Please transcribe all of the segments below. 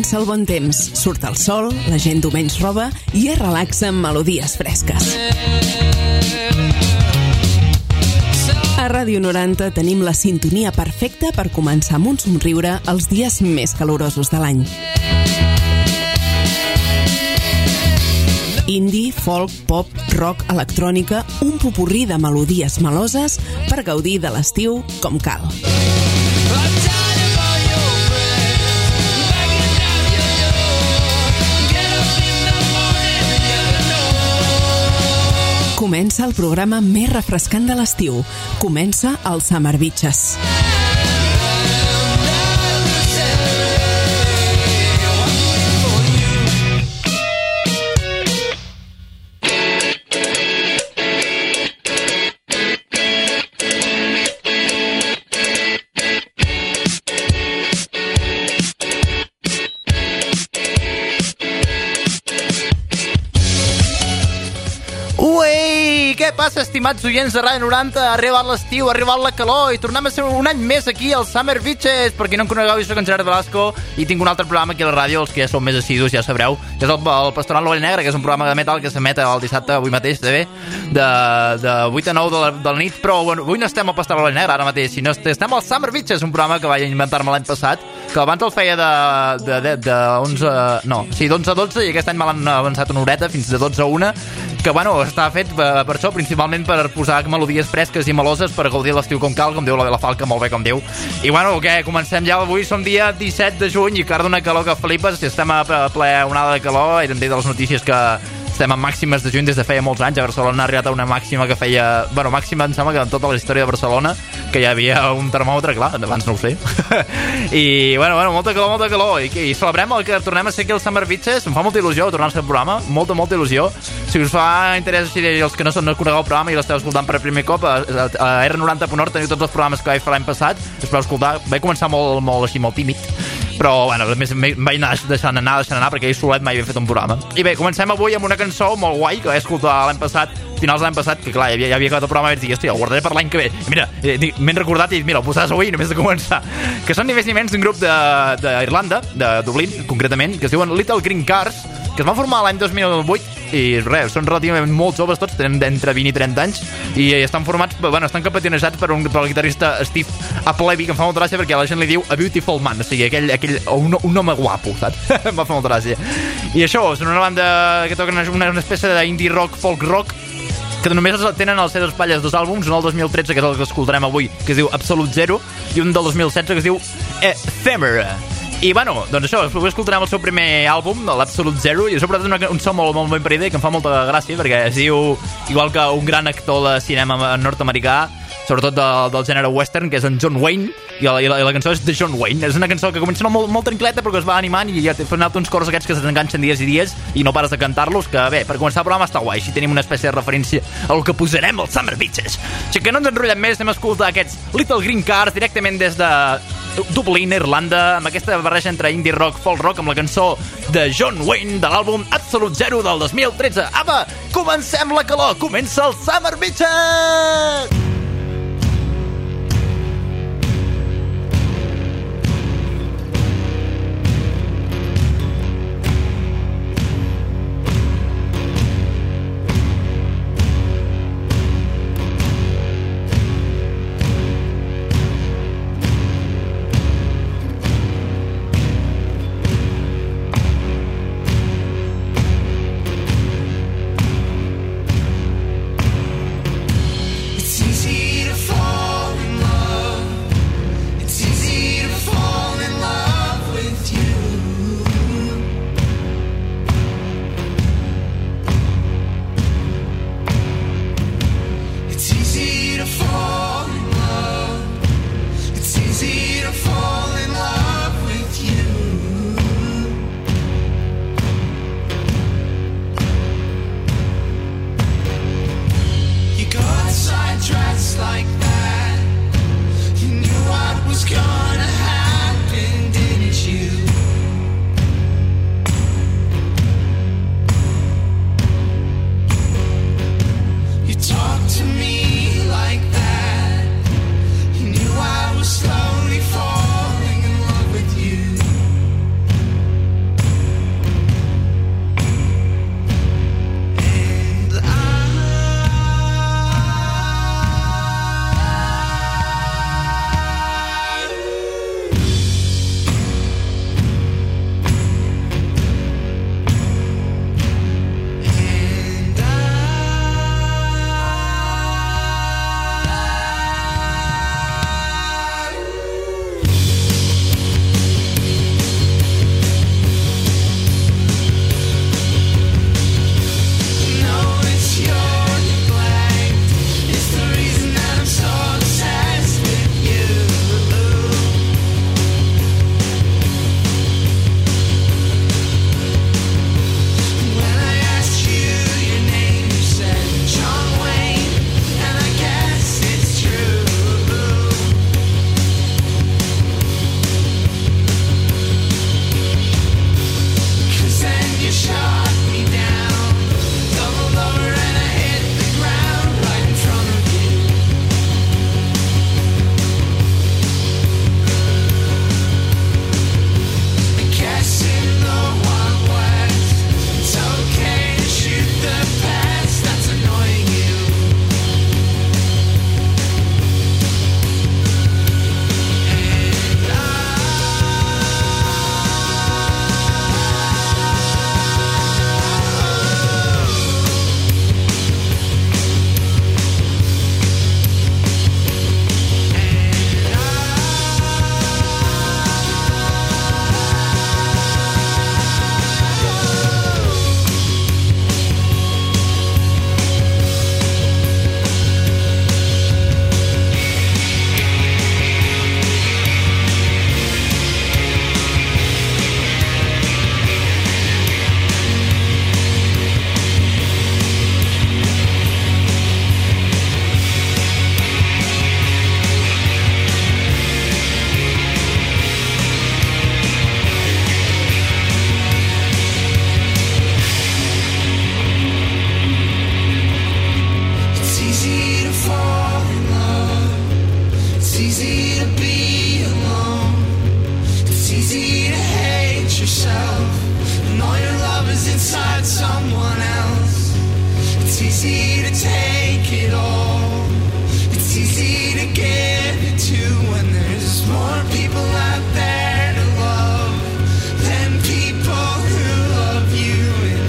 Comença el bon temps, surt el sol, la gent du menys roba i es relaxa amb melodies fresques. A Ràdio 90 tenim la sintonia perfecta per començar amb un somriure els dies més calorosos de l'any. Indie, folk, pop, rock, electrònica, un popurrí de melodies meloses per gaudir de l'estiu com cal. Comença el programa més refrescant de l'estiu. Comença el Summer Beaches. Què passa, estimats oients de Ràdio 90? Ha arribat l'estiu, ha arribat la calor i tornem a ser un any més aquí al Summer Beaches. Per qui no em conegueu, jo soc en Gerard Velasco i tinc un altre programa aquí a la ràdio, els que ja sou més assidus ja sabreu, que és el Pastoral L'Ovella Negra, que és un programa de metal que s'emet el dissabte, avui mateix, també, de 8 a 9 de la nit, però bueno, avui no estem al Pastoral L'Ovella Negra ara mateix, sinó estem al Summer Beaches, un programa que vaig inventar-me l'any passat, que abans el feia de 11... No, sí, d'11 a 12, i aquest any me l'han avançat una horeta, fins de 12 a 1, que bueno, està fet per això, principalment per posar melodies fresques i meloses per gaudir l'estiu com cal, com diu la Falca, molt bé com diu. I bueno, què, comencem ja avui, som dia 17 de juny i encara d'una calor que flipes, si estem a ple onada de calor, i també de les notícies que estem en màximes de juny des de feia molts anys. A Barcelona ha arribat a una màxima que feia... Bueno, màxima em sembla que en tota la història de Barcelona, que hi havia un termòmetre, clar, abans no ho sé. I, bueno, molta calor. I celebrem el que tornem a ser aquí al Summer Beaches. Em fa molta il·lusió tornar a ser el programa, molta il·lusió. Si us fa interès, si els que no conegueu el programa i l'esteu escoltant per primer cop, a R90.org teniu tots els programes que vaig fer l'any passat. Espereu escoltar. Vaig començar molt així, molt tímid, però bueno, a més em vaig anar deixant anar perquè ahir solet mai havia fet un programa. I bé, comencem avui amb una cançó molt guai que vaig escoltar l'any passat, finals de l'any passat, que clar, ja havia acabat el programa i vaig dir, hòstia, el guardaré per l'any que ve. I mira, m'he recordat i mira, el posaràs avui només de començar, que són ni més ni menys d'un grup d'Irlanda, de Dublín concretament, que es diuen Little Green Cars, que es van formar l'any 2008 i res, són relativament molt joves tots, tenen d'entre 20 i 30 anys i estan formats, bueno, estan capatinejats per el guitarrista Steve Appleby, que em fa molta gràcia perquè la gent li diu a beautiful man, o sigui, un home guapo, saps? Em va fer molta gràcia. I això, són una banda que toquen una espècie d'indie rock, folk rock, que només tenen als seves espatlles dos àlbums, un del 2013, que és el que escoltarem avui, que es diu Absolute Zero, i un del 2016, que es diu Ephemera. I bueno, doncs això, avui escoltarem el seu primer àlbum, l'Absolute Zero, i sobretot un so molt ben parit que em fa molta gràcia, perquè es diu, igual que un gran actor de cinema nord-americà, sobretot del gènere western, que és en John Wayne, i la cançó és de John Wayne. És una cançó que comença molt tranquil·leta, però que es va animant i ja fa uns cors aquests que s'enganxen dies i dies i no pares de cantar-los, que bé, per començar el programa està guai, així tenim una espècie de referència al que posarem als Summer Beaches. Així que no ens enrotllem més, anem a escoltar aquests Little Green Cars directament des de Dublín, Irlanda, amb aquesta barreja entre indie rock, folk rock, amb la cançó de John Wayne de l'àlbum Absolute Zero del 2013. Apa, comencem la calor, comença el Summer Beaches! It's easy inside someone else. It's easy to take it all. It's easy to give it to when there's more people out there to love than people who love you. And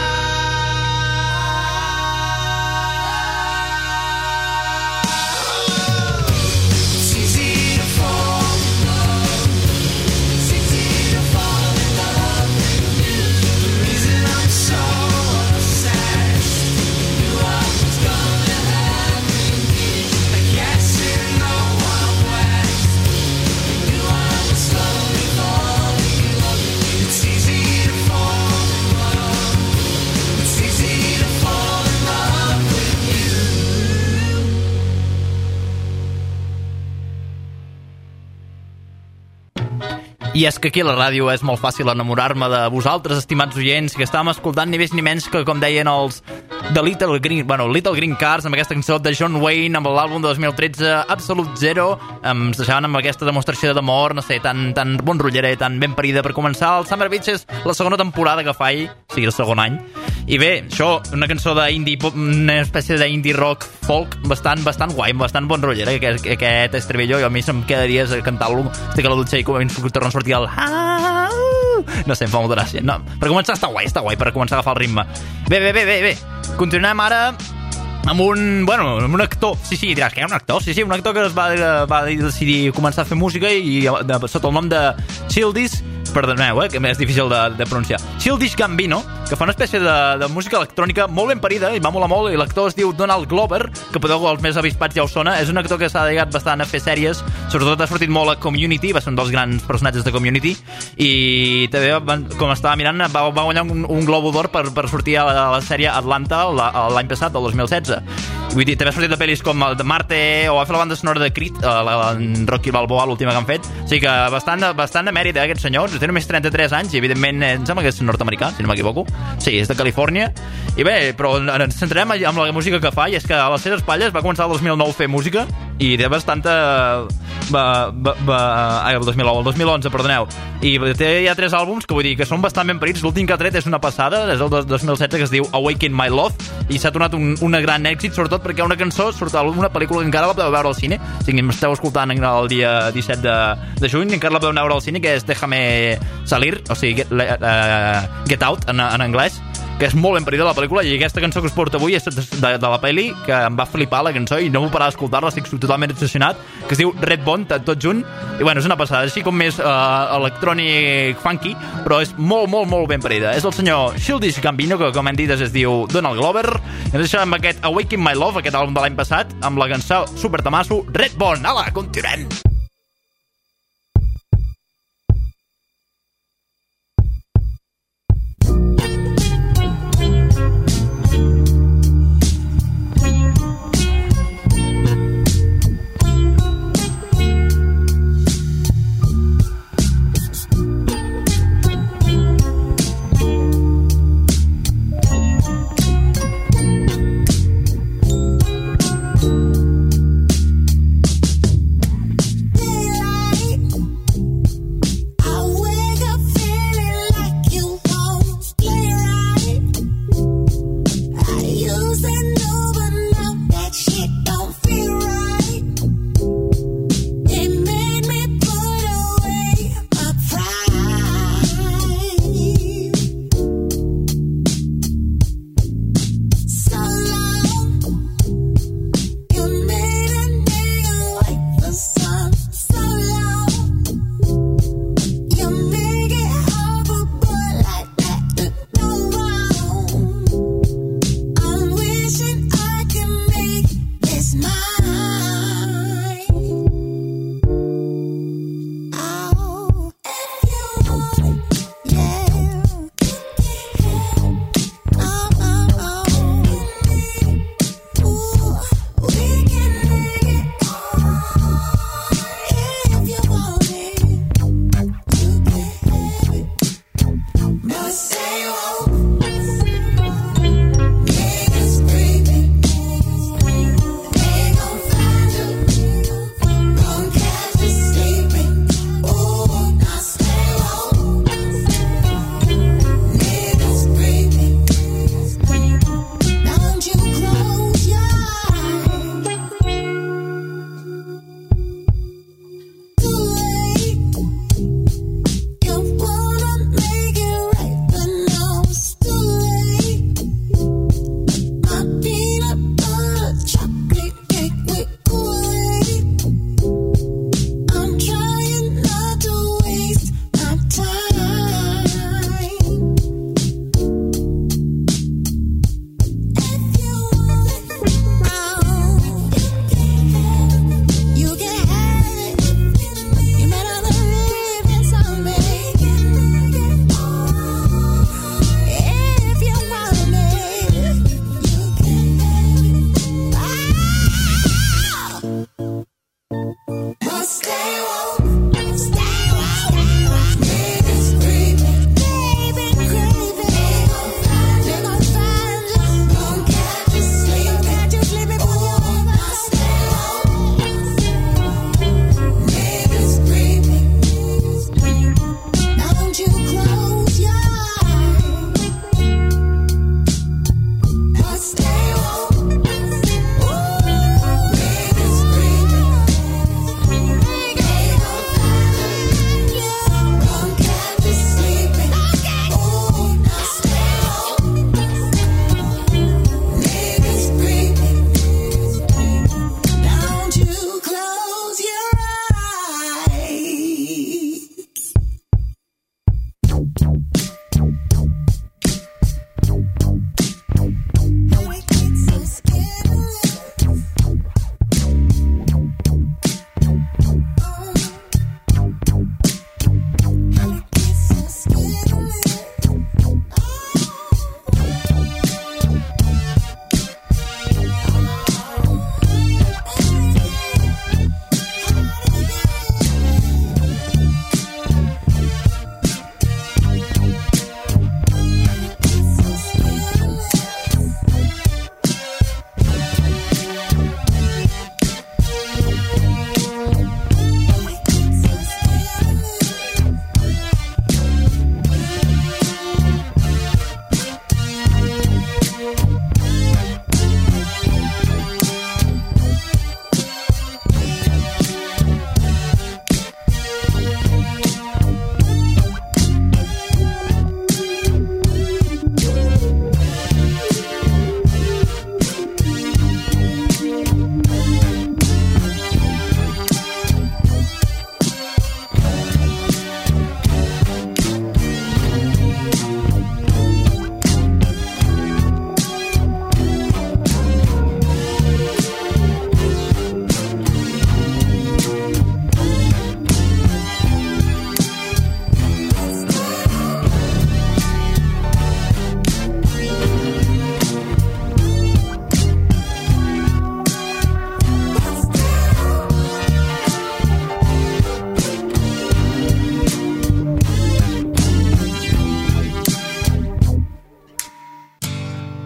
it's easy to fall in love. It's easy to fall in love with you. The reason I'm so obsessed, knew I was gonna happen. I guess in the Wild West, knew I was slowly falling in love with you. It's easy to fall in love. It's easy to fall in love with you. I és que aquí a la ràdio és molt fàcil enamorar-me de vosaltres, estimats oients, que estàvem escoltant ni més ni menys que, com deien els de Little Green Cars, amb aquesta cançó de John Wayne, amb l'àlbum de 2013, Absolute Zero. Ens deixaven amb aquesta demostració d'amor, no sé, tan bon rotllera i tan ben parida per començar el Summer Beaches, la segona temporada que fa ell, o sigui, el segon any. I bé, això, una cançó d'indie pop, una espècie d'indie rock folk bastant guai, bastant bon rotllera, aquest estribillo, i a mi se'm queda dies a cantar-lo, estic a la dutxa i començo a tornar a sortir el no sé, em fa molta gràcia. No, per començar està guai, per començar a agafar el ritme. Bé. Continuem ara amb un actor. Sí, diràs que hi ha un actor. Sí, un actor que es va decidir començar a fer música i sota el nom de Childish, perdoneu, que és difícil de pronunciar, Childish Gambino, que fa una espècie de música electrònica molt ben parida i va molar molt, i l'actor es diu Donald Glover, que podeu, els més avispats ja ho sona. És un actor que s'ha dedicat bastant a fer sèries, sobretot ha sortit molt a Community, va ser un dels grans personatges de Community, i també, com estava mirant, va guanyar un Globo d'Or per sortir a la sèrie Atlanta l'any passat, el 2016. Vull dir, també ha sortit de pel·lis com de Marte, o ha fet la banda sonora de Creed, en Rocky Balboa, l'última que han fet. O sigui que bastant de mèrit, aquest senyor. Té només 33 anys i, evidentment, em sembla que és nord-americà, si no m'equivoco. Sí, és de Califòrnia. I bé, però ens centrem amb la música que fa, i és que a les seves espatlles va començar el 2009 a fer música, i té bastanta... el 2011, perdoneu. I té ja 3 àlbums que vull dir que són bastant ben parits. L'últim que ha tret és una passada, és el 2016, que es diu Awaken My Love, i s'ha tornat un gran èxit, sobretot perquè una cançó surt a una pel·lícula que encara la podeu veure al cine. O sigui, m'esteu escoltant el dia 17 de juny, i encara la podeu veure al cine, que és Déjame Salir, o sigui, Get Out en anglès, que és molt ben parida la pel·lícula, i aquesta cançó que us porto avui és de la pel·li, que em va flipar la cançó i no m'ho parar d'escoltar-la, estic totalment obsessionat, que es diu Red Bone, tot junt, i bueno, és una passada, així com més electrònic funky, però és molt ben parida. És el senyor Childish Gambino, que com hem dit es diu Donald Glover, i ens deixem amb aquest Awaken My Love, aquest àlbum de l'any passat, amb la cançó super tamasso Red Bone. Ala, continuem!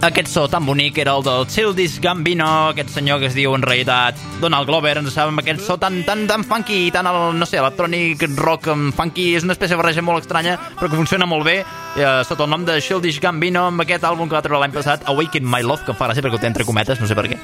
Aquest so tan bonic era el del Childish Gambino, aquest senyor que es diu en realitat Donald Glover. Ens sabem aquest so tan funky, tan, no sé, electrònic, rock funky. És una espècie de barreja molt estranya, però que funciona molt bé, sota el nom de Childish Gambino, amb aquest àlbum que va treure l'any passat, Awaken My Love, que em fa gràcia perquè ho té entre cometes, no sé per què.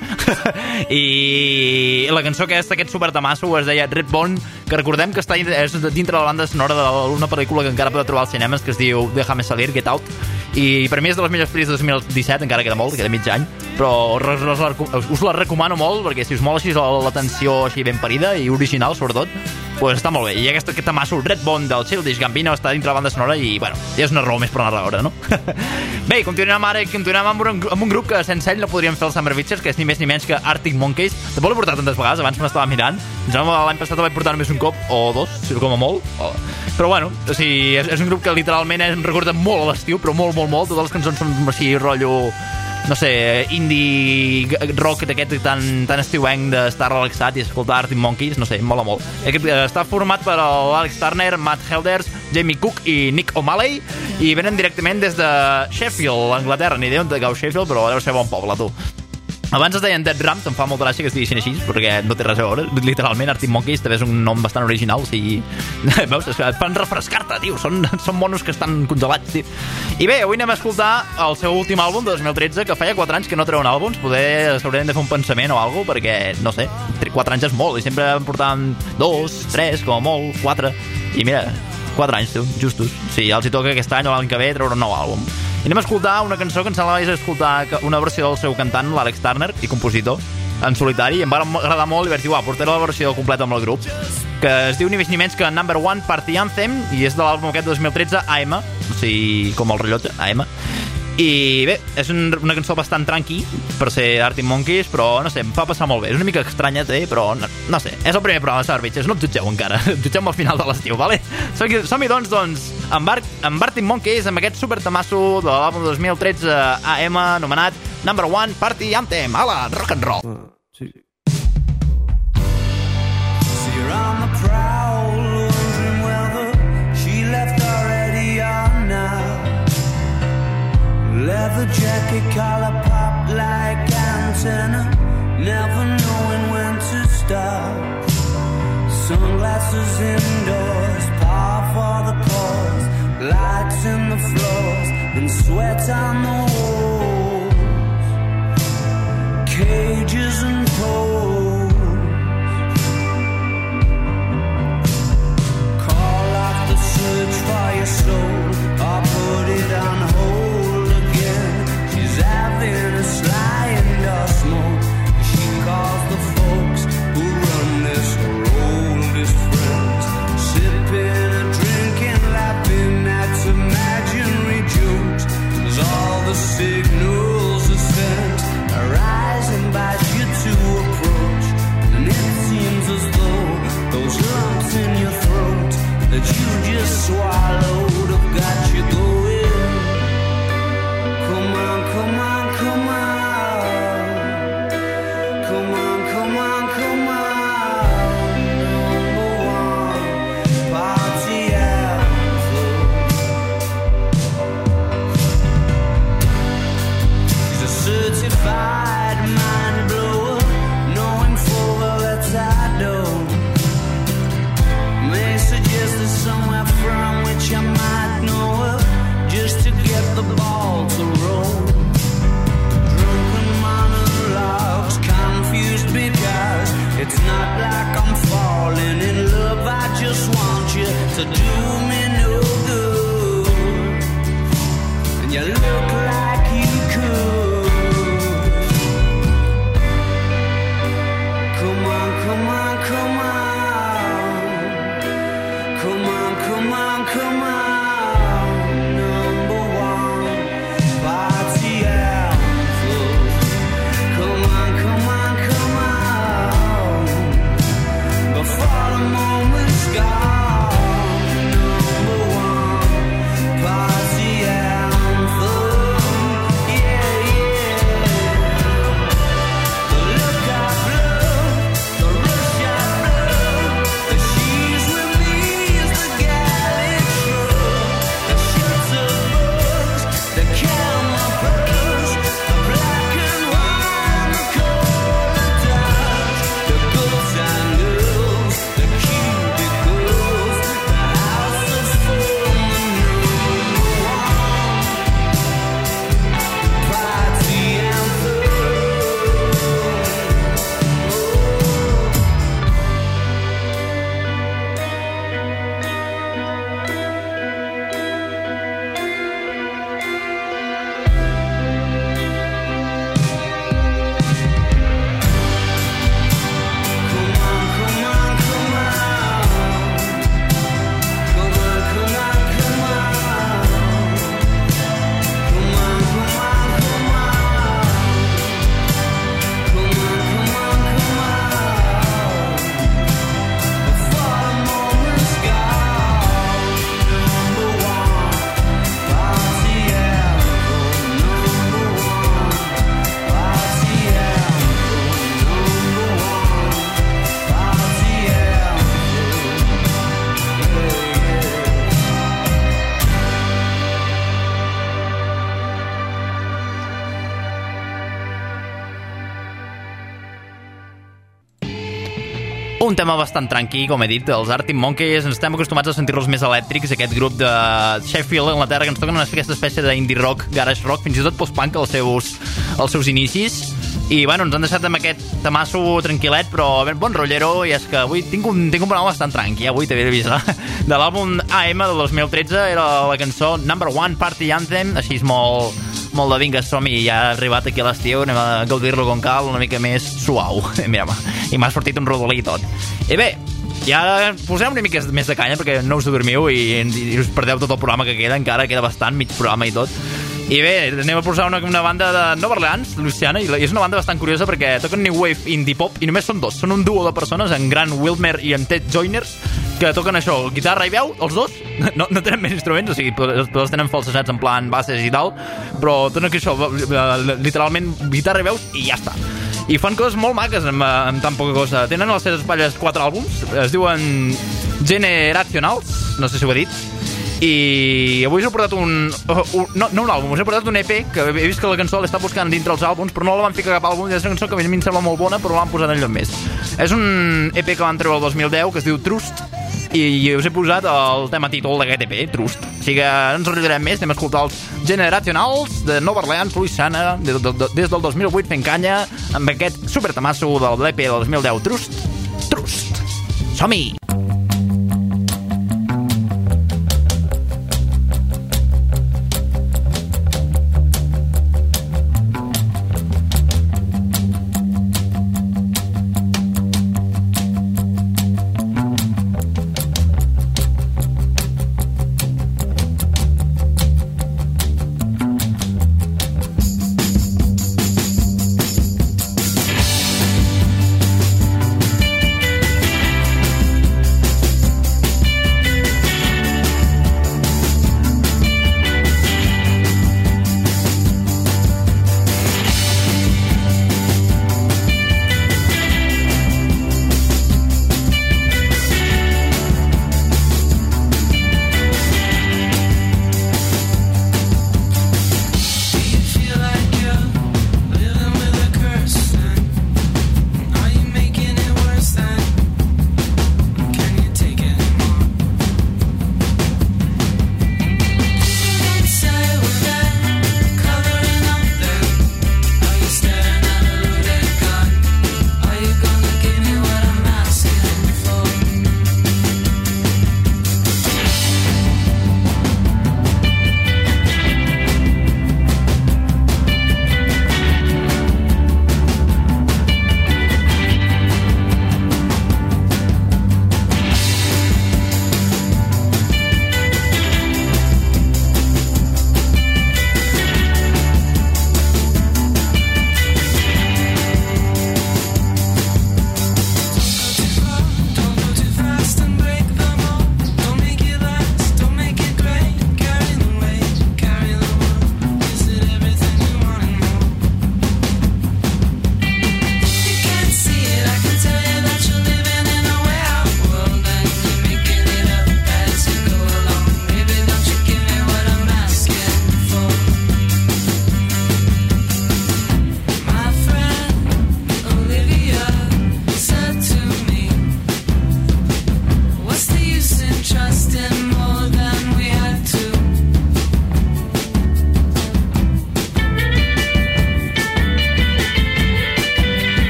I la cançó aquesta, aquest supertamasso, es deia Redbone, que recordem que és dintre de la banda sonora d'una pel·lícula que encara podeu trobar als cinemes, que es diu Déjame Salir, Get Out, i per mi és de les millors pel·lis de 2017, encara queda molt, queda mig any, però us la recomano molt, perquè si us mola així la tensió així ben parida i original, sobretot, pues està molt bé. I aquest tamasso, Redbone del Childish Gambino, està dintre la banda sonora i, bueno, ja és una raó més per anar a veure, no? Bé, continuem amb un grup que sense ell no podríem fer el Summer Beaches, que és ni més ni menys que Arctic Monkeys. També l'he portat tantes vegades, abans me l'estava mirant. L'any passat el vaig portar només un cop, o dos, si com a molt. Però, bueno, o sigui, és un grup que literalment em recorda molt a l'estiu, però molt. Totes les cançons són així, rotllo, no sé, indie rock d'aquest tan estiuenc d'estar relaxat i escoltar Arctic Monkeys, no sé, mola molt. Està format per Alex Turner, Matt Helders, Jamie Cook i Nick O'Malley, i venen directament des de Sheffield, Anglaterra. Ni idea on cau Sheffield, però deu ser bon poble, tu. Abans es deien Dead Rams, em fa molta gràcia que es diguessin així, perquè no té res a veure. Literalment, Arctic Monkeys també és un nom bastant original, o sigui... Veus? Et fan refrescar-te, tio. Són monos que estan congelats, tio. I bé, avui anem a escoltar el seu últim àlbum de 2013, que feia 4 anys que no treuen àlbums. Poder s'haurien de fer un pensament o alguna cosa, perquè, no sé, 4 anys és molt, i sempre em portaven 2, 3, com a molt, 4. I mira, 4 anys, tio, justos. Sí, els hi toca aquest any o l'any que ve treure un nou àlbum. I anem a escoltar una cançó que em sembla que vais escoltar una versió del seu cantant, l'Alex Turner, i compositor, en solitari, i em va agradar molt i vaig dir, portaré la versió completa amb el grup, que es diu ni més ni menys que Number One Party Anthem, i és de l'àlbum aquest de 2013, AM, o sigui, com el rellotge, AM. I bé, és una cançó bastant tranqui per ser Arctic Monkeys, però no sé, em fa passar molt bé. És una mica estranya, però no sé, és el primer programa de Summer Beaches, no et jutgeu encara, jutgeu-me al final de l'estiu, vale? Som-hi doncs amb Arctic Monkeys, amb aquest supertamasso de l'àlbum 2013 AM anomenat Number One Party Anthem. Ala, rock and roll. So you're on the prowl, wondering whether she left already or not. Leather jacket, collar pop like antenna, never knowing when to stop. Sunglasses indoors, power for the cause, lights in the floors, and sweat on the walls. Cages and poles. Call off the search for your soul, or put it on hold. Having a sly indoor smoke, she calls the folks who run this, her oldest friends, sipping and drinking, laughing at imaginary jokes, as all the signals are sent, arise and invite you to approach, and it seems as though those lumps in your throat that you just swallowed have got you going. Come on, come on, come on. Come on, come on, come on. Number one party anthem. She's a certified mind blower, knowing full well that's I don't. May suggest there's somewhere from which I might know her, just to get the ball to roll. Drunken monologues, confused because it's not like I'm falling in love. I just want you to do me no good, and you look like you could. Come on, come on, come on. Come on, come on, come on. Number one party anthem. Un tema bastant tranquil, com he dit, els Arctic Monkeys. Ens estem acostumats a sentir-los més elèctrics, aquest grup de Sheffield, Anglaterra, que ens toquen aquesta espècie d'indie rock, garage rock, fins i tot post-punk als seus inicis. I, bueno, ens han deixat amb aquest temasso tranquil·let, però bon rotllero, i és que avui tinc un programa bastant tranqui, avui t'havia d'avisar. De l'àlbum AM del 2013 era la cançó Number One Party Anthem, així és molt de vinga, som-hi, ja ha arribat aquí a l'estiu, anem a gaudir-lo com cal, una mica més suau. Mira, i m'ha sortit un rodolí i tot. I bé, ja posem una mica més de canya perquè no us dormiu i us perdeu tot el programa que queda, queda bastant, mig programa i tot. I bé, anem a posar una banda de Nova Orleans, Louisiana, i és una banda bastant curiosa perquè toquen new wave indie pop i només són dos, són un duo de persones, en Grant Wilmer i en Ted Joyner, que toquen això, guitarra i veu, els dos, no tenen més instruments, o sigui, els tenen falsejats en plan basses i tal, però tenen que això, literalment guitarra i veus i ja està. I fan coses molt maques amb tan poca cosa. Tenen a les seves espatlles 4 àlbums, es diuen Generationals, no sé si ho he dit, i avui us he portat no un àlbum, us he portat un EP que he vist que la cançó l'està buscant dintre els àlbums, però no la van ficar cap àlbum, i és una cançó que a mi em sembla molt bona, però l'han posat enlloc més. És un EP que van treure el 2010 que es diu Trust, i us he posat el tema títol d'aquest EP, Trust. O sigui que no ens enrotllarem més, anem a escoltar els Generationals de Nova Orleans, Louisiana, des del 2008 fent canya amb aquest supertamasso de l'EP del 2010, Trust. Som-hi!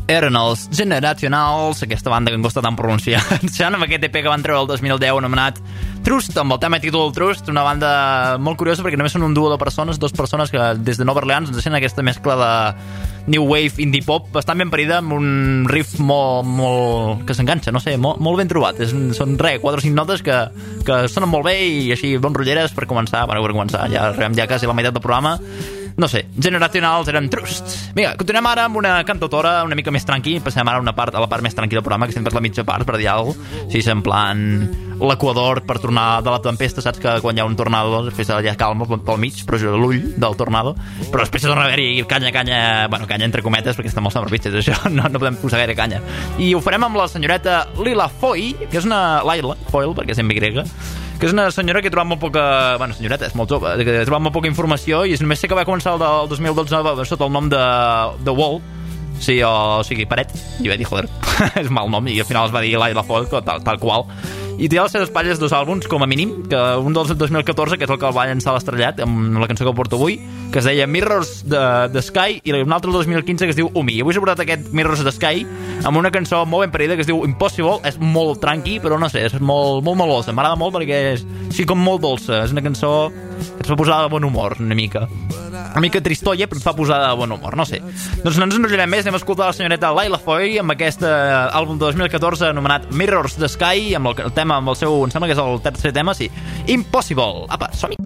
Eren els Generationals, aquesta banda que em costa tant pronunciar, amb aquest EP que van treure el 2010 anomenat Trust, amb el tema i títol Trust, una banda molt curiosa perquè només són un duo de persones, dues persones que des de Nova Orleans ens deixen aquesta mescla de new wave, indie pop, bastant ben parida, amb un riff molt que s'enganxa, no sé, molt ben trobat. Són 4 o 5 notes que sonen molt bé i així bon rotlleres per començar, ja arribem ja quasi a la meitat del programa. No sé, Generationals eren Trust. Vinga, continuem ara amb una cantautora una mica més tranqui, passem ara a la part més tranquil del programa, que sempre és la mitja part, per dir alguna cosa. Sí, és en plan l'Equador per tornar de la tempesta, saps que quan hi ha un tornado després hi ha calma pel mig, però és l'ull del tornado, però després torna a haver-hi canya entre cometes, perquè estem molt Summer Bitches, això no podem posar gaire canya. I ho farem amb la senyoreta Lila Foy, que és una Laila Foyle, perquè és en Y, que és una senyora que he trobat molt poca... Bueno, senyoreta, és molt jove, que he trobat molt poca informació i només sé que va començar el 2012 sota el nom de Wall, sí, o sigui, Paret, i vaig dir, joder, és mal nom, i al final es va dir Laila Foy, tal qual. I té a les seves espatlles 2 àlbums, com a mínim, que un del 2014, que és el que el va llançar a l'Estrellat, amb la cançó que porto avui, que es deia Mirrors de Sky, i un altre del 2015 que es diu Umi. I avui s'ha portat aquest Mirrors de Sky amb una cançó molt ben parida que es diu Impossible. És molt tranqui, però no sé, és molt melosa. M'agrada molt perquè és així com molt dolça. És una cançó que et fa posar de bon humor, una mica tristolla, però et fa posar de bon humor, no sé. Doncs no ens enrotllarem més, anem a escoltar la senyoreta Laila Foy amb aquest àlbum de 2014 anomenat Mirrors de Sky, amb el tema, amb el seu, em sembla que és el tercer tema, sí, Impossible. Apa, som-hi!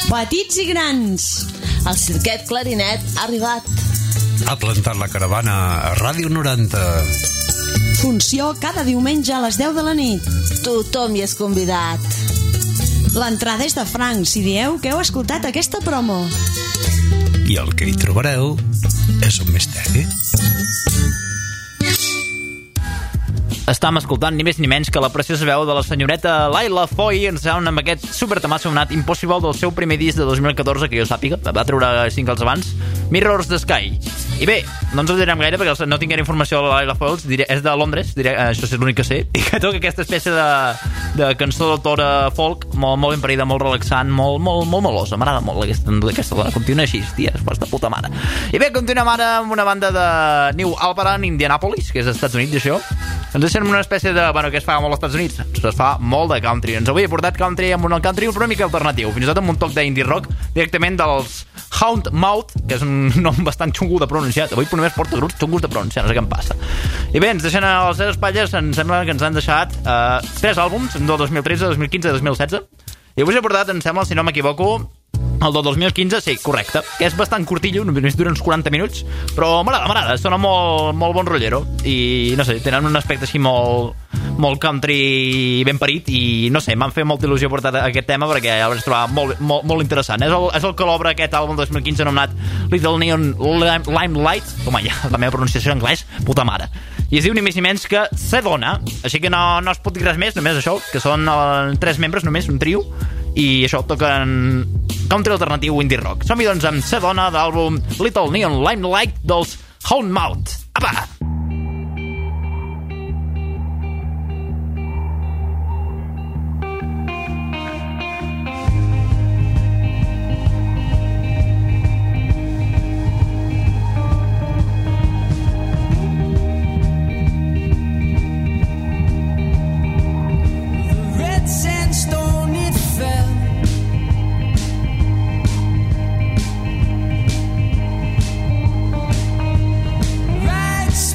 Petits i grans, El cirquet Clarinet ha arribat. Ha plantat la caravana a Ràdio 90. funció cada diumenge a les 10 de la nit. Tothom hi és convidat. L'entrada és de franc si dieu que heu escoltat aquesta promo. I el que hi trobareu és un misteri. Estàvem escoltant ni més ni menys que la preciosa veu de la senyoreta Laila Foy ens sona amb aquest supertamasso anomenat Impossible del seu primer disc de 2014, que jo sàpiga, va treure 5 anys abans, Mirrors the Sky. I bé, no ens ho direm gaire perquè no tinc gaire informació de la Laila Foy, és de Londres, això és l'únic que sé, i que toca aquesta espècie de cançó d'autora folk, molt ben parida, molt relaxant, molt melosa. M'agrada molt aquesta, continua així, tia, és de puta mare. I bé, continuem ara amb una banda de New Albaran, Indianapolis, que és als Estats Units, això. Ens deixem una espècie de... Bueno, que es fa molt als Estats Units. Es fa molt de country. Ens avui he portat country amb un country una mica alternatiu. Fins i tot amb un toc d'indie rock directament dels Houndmouth, que és un nom bastant xungo de pronunciar. Avui només porto grups xungos de pronunciar, no sé què em passa. I bé, ens deixen a les seves espatlles, em sembla que ens han deixat 3 àlbums, del 2013, 2015 i 2016. I avui us he portat, em sembla, si no m'equivoco, el del 2015, sí, correcte, que és bastant curtillo, només dura uns 40 minuts, però m'agrada, sona molt bon rotllero i no sé, tenen un aspecte així molt country ben parit i no sé, m'han fet molta il·lusió portar aquest tema perquè el vaig trobar molt interessant. És el que l'obre aquest àlbum 2015 anomenat Little Neon Limelight, com ja, la meva pronunciació en anglès, puta mare. I es diu ni més ni menys que Sedona, així que no es pot dir res més, només això, que són 3 membres, només un trio, i això, toquen country alternatiu indie rock. Som-hi doncs amb Sedona de l'àlbum Little Neon Limelight dels Houndmouth. Apa! Right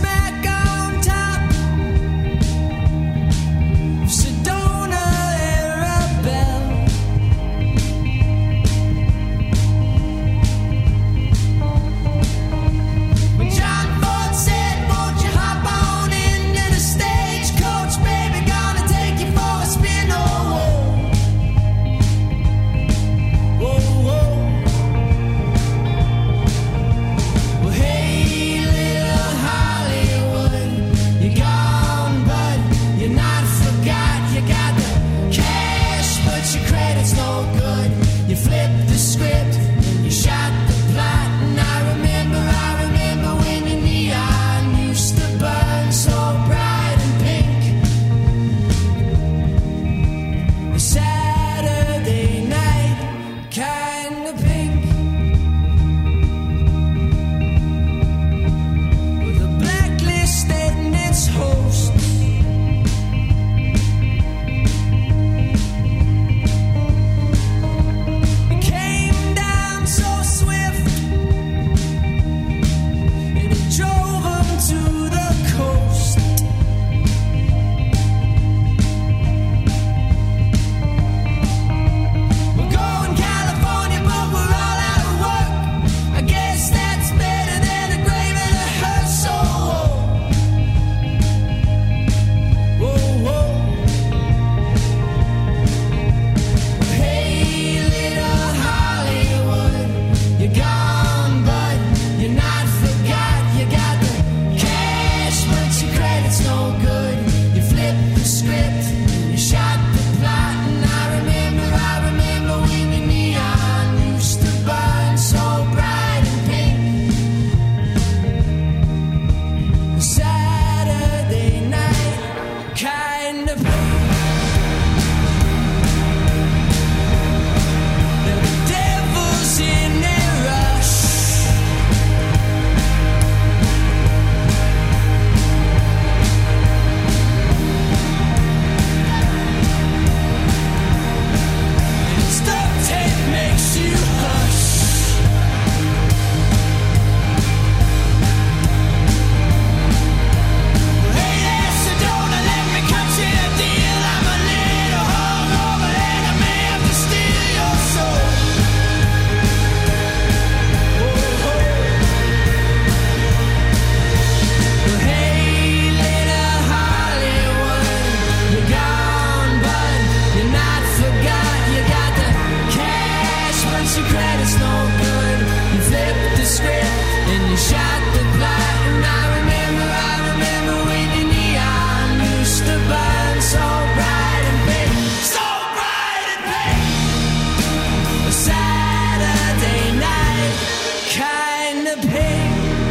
credit's no good. You flipped the script and you shot the plot. And I remember when your neon used to burn so bright and big, so bright and big. A Saturday night kind of pig.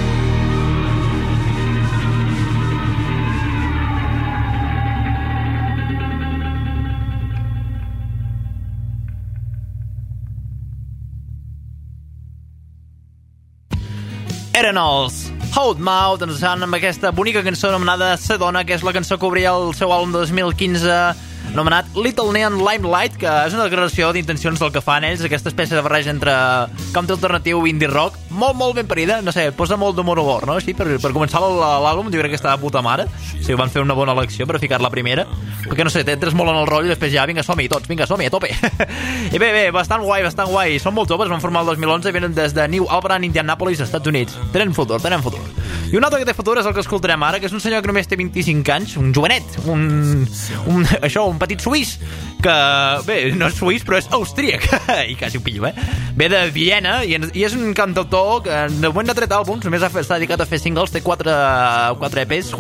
Eren els Hold Mouth, ens han amb aquesta bonica cançó anomenada Sedona, que és la cançó que obria el seu àlbum de 2015 anomenat Little Neon Limelight, que és una declaració d'intencions del que fan ells, aquesta espècie de barreja entre country alternatiu i indie rock, molt ben parida, no sé, posa molt d'humor humor, no? Així, per començar l'àlbum, jo crec que estava de puta mare, o sigui, van fer una bona elecció per ficar-la primera, perquè no sé, t'entres molt en el rotllo i després ja, vinga, som-hi tots, vinga, som-hi, a tope. I bé, bastant guai, són molt joves, van formar el 2011 i venen des de New Albany, Indianapolis, Estats Units. Tenen futur. I un altre que té futur és el que escoltarem ara, que és un senyor que només té 25 anys, un jovenet, un petit suís, que, bé, no és suís, però és austríac, i quasi ho pillo, Ve de Viena, i és un cantautor que de moment no ha tret àlbums, només s'ha dedicat a fer singles, té 4 EPs,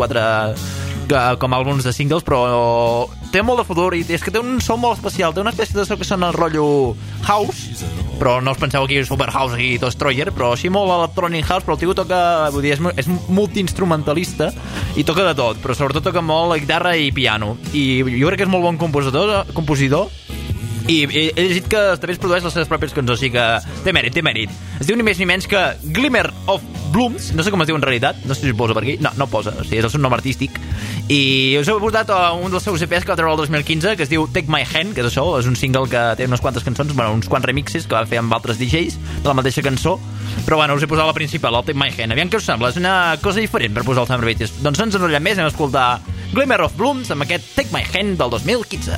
com àlbums de singles, però té molt de futur, i és que té un so molt especial, té una espècie de so que sona el rotllo house, però no us penseu aquí super house i destroyer, però així molt electronic house, però el tio toca, vull dir, és multiinstrumentalista i toca de tot, però sobretot toca molt la guitarra i piano, i jo crec que és molt bon compositor, i he llegit que també es produeix les seves pròpies cançons, o sigui que té mèrit. Es diu ni més ni menys que Glimmer of Blooms, no sé com es diu en realitat, no sé si es posa per aquí, no posa, o sigui, és el seu nom artístic, i us he portat un dels seus EPs que va treure el 2015, que es diu Take My Hand, que és això, és un single que té unes quantes cançons, uns quants remixes que va fer amb altres DJs de la mateixa cançó, però bueno, us he posat la principal, el Take My Hand. Aviam què us sembla, és una cosa diferent per posar el Summer Beaches. Doncs no ens enrotllem més, anem a escoltar Glimmer of Blooms amb aquest Take My Hand del 2015.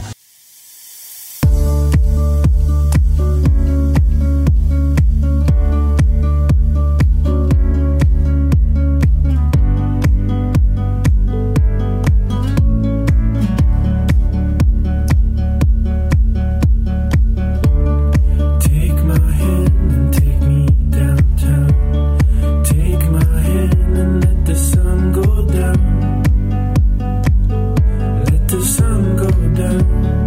Sun go down.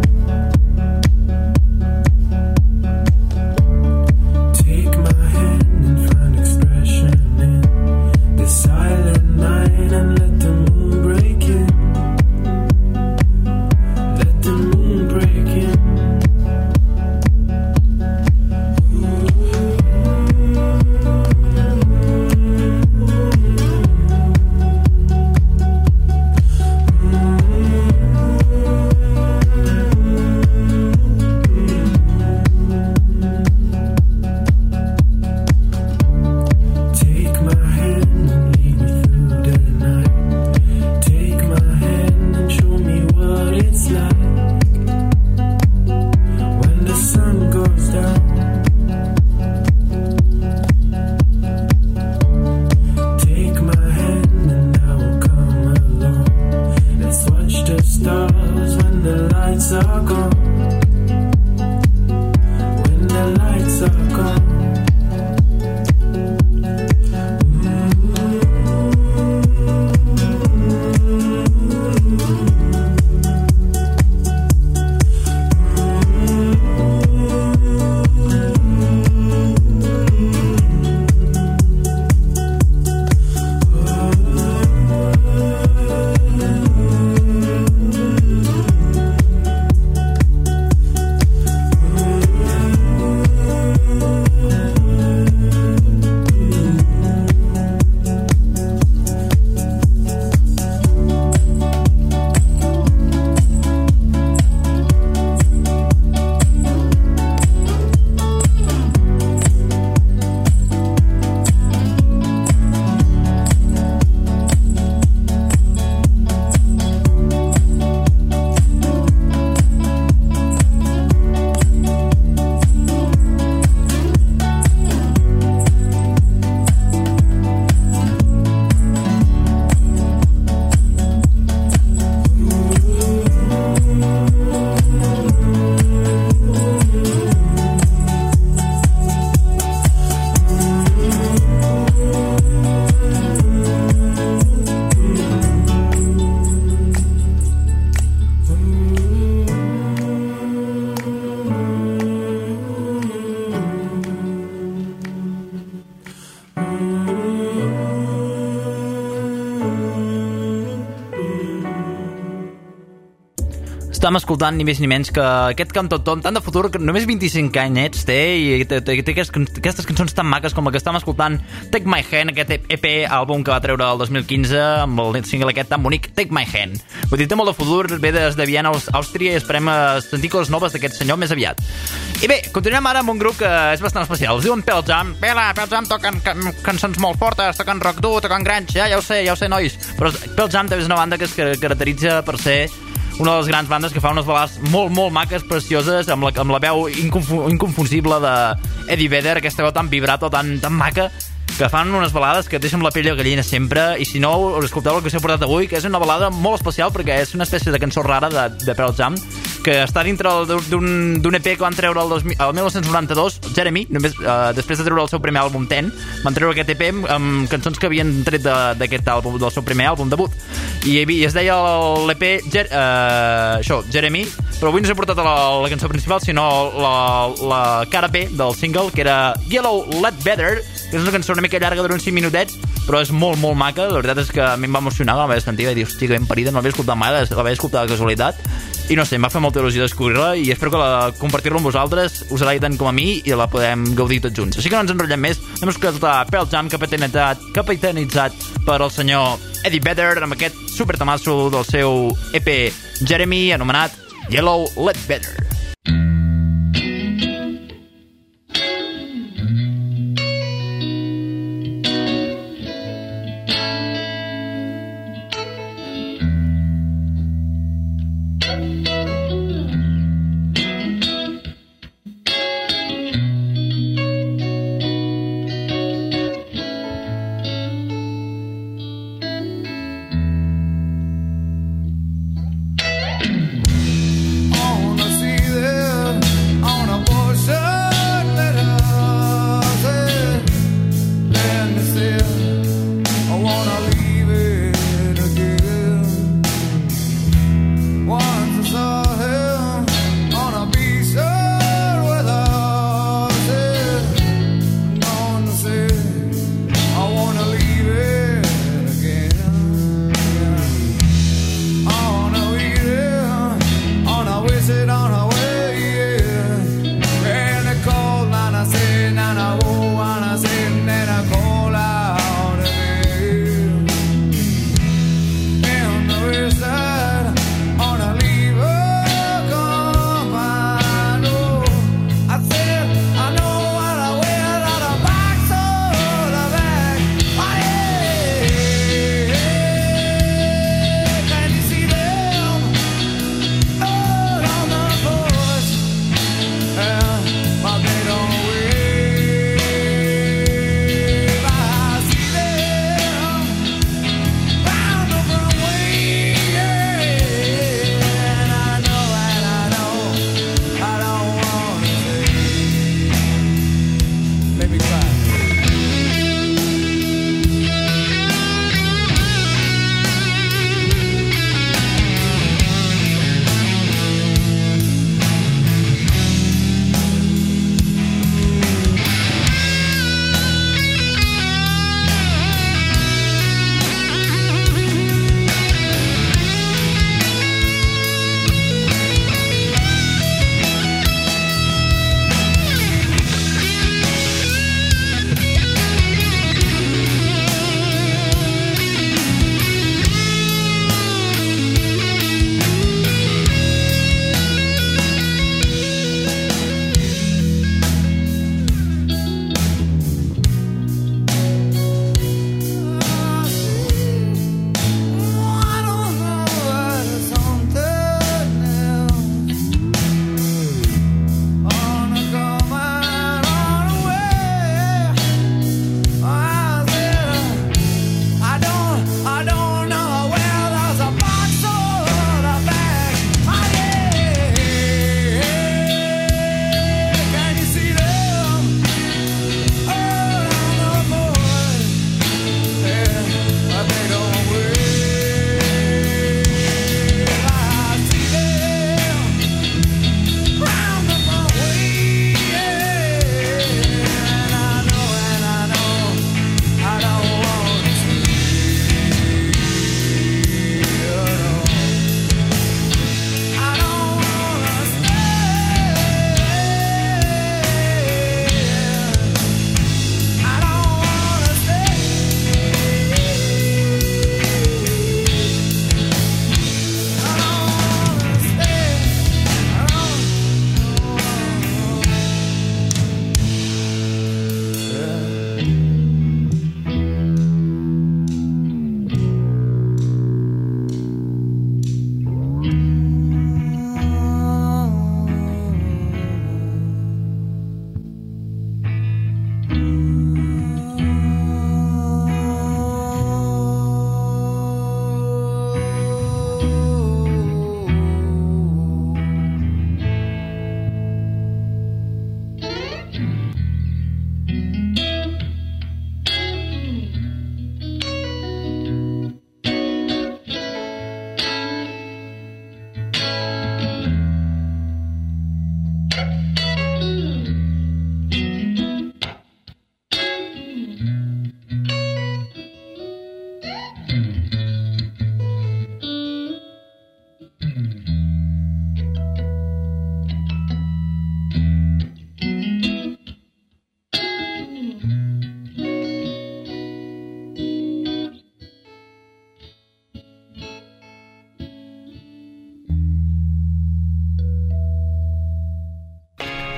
Estem escoltant ni més ni menys que aquest cantautor tant de futur, que només 25 anyets té i té aquestes cançons tan maques com la que estem escoltant, Take My Hand, aquest EP, àlbum que va treure el 2015 amb el single aquest tan bonic, Take My Hand. Vull dir, té molt de futur, ve des de Viena, Àustria, i esperem sentir coses noves d'aquest senyor més aviat. I bé, continuem ara amb un grup que és bastant especial, es diuen Pearl Jam. Pearl Jam toquen cançons molt fortes, toquen rock dur, toquen grunge, ja ho sé, nois, però Pearl Jam també és una banda que es caracteritza per ser una de les grans bandes que fa unes balades molt, molt maques, precioses, amb la veu inconfusible d'Eddie Vedder, aquesta veu tan vibrato, tan maca, que fan unes balades que et deixen la pell de gallina sempre, i si no, us escolteu el que s'ha portat avui, que és una balada molt especial perquè és una espècie de cançó rara de Pearl Jam, que està dintre d'un EP que van treure el 1992, Jeremy, després de treure el seu primer àlbum 10, van treure aquest EP amb cançons que havien tret d'aquest àlbum, del seu primer àlbum debut, i es deia l'EP Jeremy, però avui no s'ha portat la cançó principal, sinó la cara B del single, que era Yellow Ledbetter, que és una cançó una mica llarga, dura uns 5 minutets, però és molt, molt maca. La veritat és que a mi em va emocionar, la vaig sentir, i dir, hòstia, que ben parida, no l'havia escoltat mai, la vaig escoltar de casualitat, i no sé, em va fer molta il·lusió descobrir-la, i espero que compartir-la amb vosaltres us agradi tant com a mi i la podem gaudir tots junts. Així que no ens enrotllem més, hem escoltat Pearl Jam, capitanitzat per el senyor Eddie Vedder, amb aquest supertamasso del seu EP Jeremy, anomenat Yellow Ledbetter.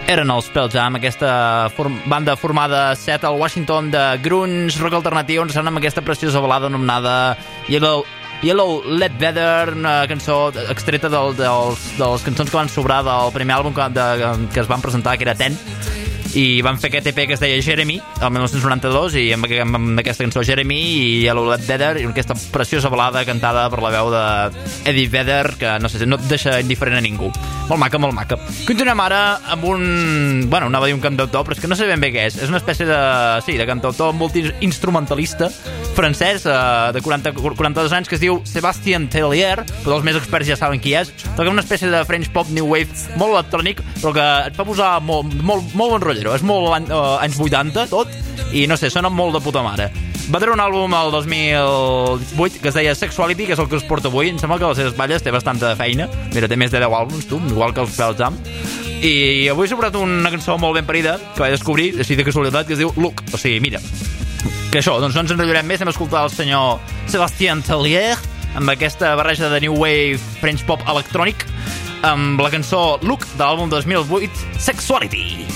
Eren els Pearl Jam, aquesta banda formada a Seattle, Washington, de grunge, rock alternatiu, ens sona amb aquesta preciosa balada anomenada Yellow Ledbetter, una cançó extreta de les cançons que van sobrar del primer àlbum que es van presentar, que era Ten, i van fer aquest EP que es deia Jeremy el 1992, i amb aquesta cançó Jeremy i Yellow Ledbetter, i aquesta preciosa balada cantada per la veu d'Eddie Vedder, que no sé, no et deixa indiferent a ningú. Molt maca, molt maca. Continuem ara amb anava a dir un cantautor, però és que no sé ben bé què és una espècie de cantautor multiinstrumentalista francès de 42 anys, que es diu Sébastien Tellier, que els més experts ja saben qui és. Toca una espècie de French pop new wave molt electrònic, però que et fa posar molt bon rotllero. És molt anys 80 tot, i no sé, sona molt de puta mare. Va treure un àlbum el 2008 que es deia Sexuality, que és el que us porto avui. Em sembla que a les seves balles té bastanta feina. Mira, té més de 10 àlbums, tu, igual que els Pearl Jam. I avui s'ha portat una cançó molt ben parida que vaig descobrir, així de casualitat, que es diu Look. O sigui, mira, que això, doncs no ens enrotllarem més, anem a escoltar el senyor Sébastien Tellier amb aquesta barreja de new wave French pop electrònic amb la cançó Look de l'àlbum 2008 Sexuality.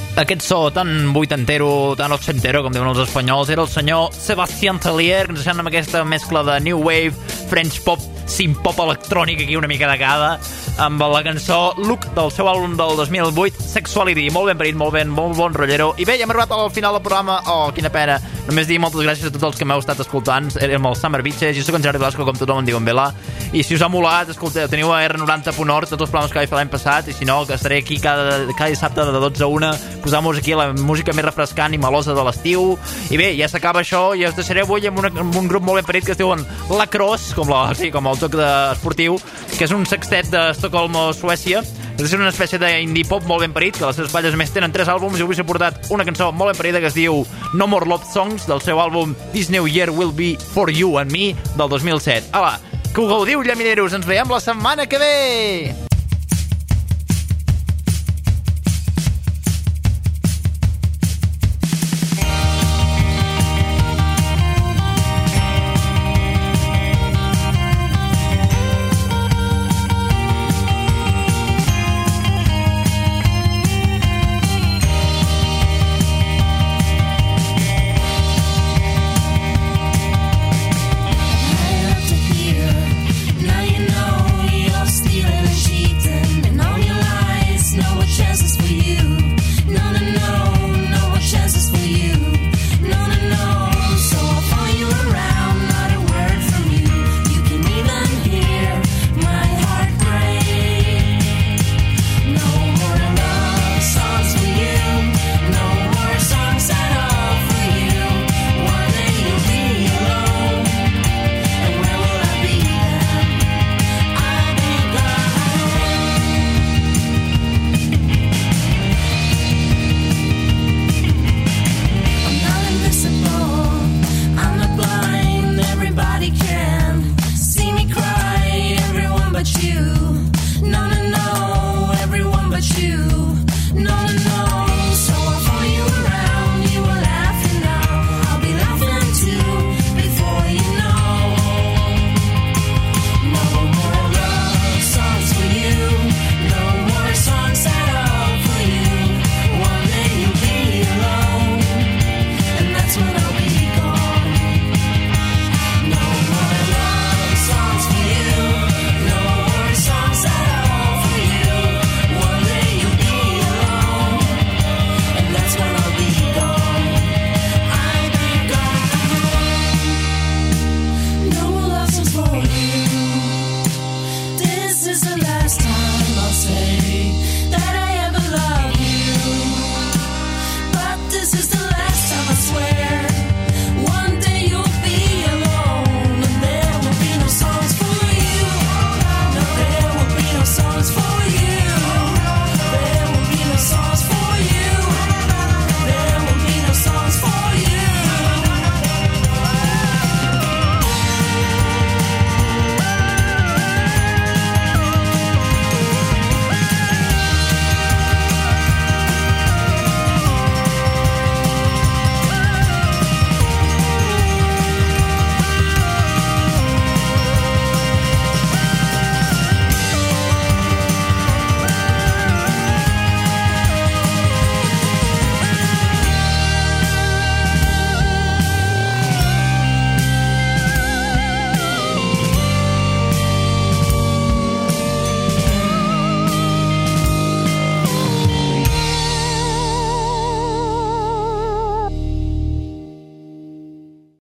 Aquest so tan vuitantero, tan ochentero, com diuen els espanyols, era el senyor Sebastián Tellier, que ens deixant amb aquesta mescla de New Wave, French Pop, synth-pop electrònic, aquí una mica de cada, amb la cançó Look del seu àlbum del 2008, Sexuality. Molt ben parit, molt bon rotllero. I bé, ja hem arribat al final del programa. Oh, quina pena. Només dir moltes gràcies a tots els que m'heu estat escoltant. Érem els Summer Bitches, jo soc en Gerard Blasco, com tothom em diu en Vela. I si us ha molat, escolteu, teniu a R90.org tots els programes que vaig fer l'any passat, i si no, que estaré aquí cada dissabte de 12 a 1, posant-vos aquí la música més refrescant i melosa de l'estiu. I bé, ja s'acaba això, i us deixaré avui amb un grup molt ben parit que es diuen Lacrosse, com el joc esportiu, que és un sextet d'Estocolmo, Suècia. És una espècie d'indie pop molt ben parit, que les seves palles més tenen 3 àlbums, i avui s'ha portat una cançó molt ben parida que es diu No More Love Songs, del seu àlbum This New Year Will Be For You and Me, del 2007. Ala, que ho gaudiu, llamineros, ens veiem la setmana que ve!